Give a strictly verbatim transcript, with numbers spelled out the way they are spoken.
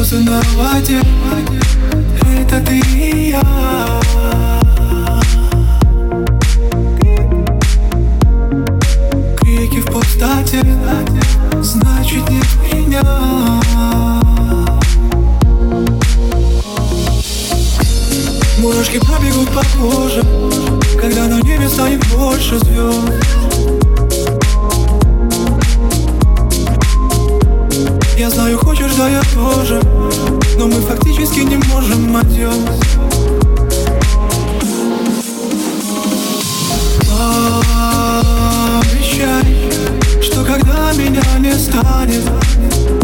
Слезы на воде, это ты и я. Крики в пустоте, значит нет меня. Мурашки пробегут по коже, когда на небе станет больше звезд. Я знаю, хочешь, да я тоже, но мы фактически не можем отделать. Обещай, что когда меня не станет,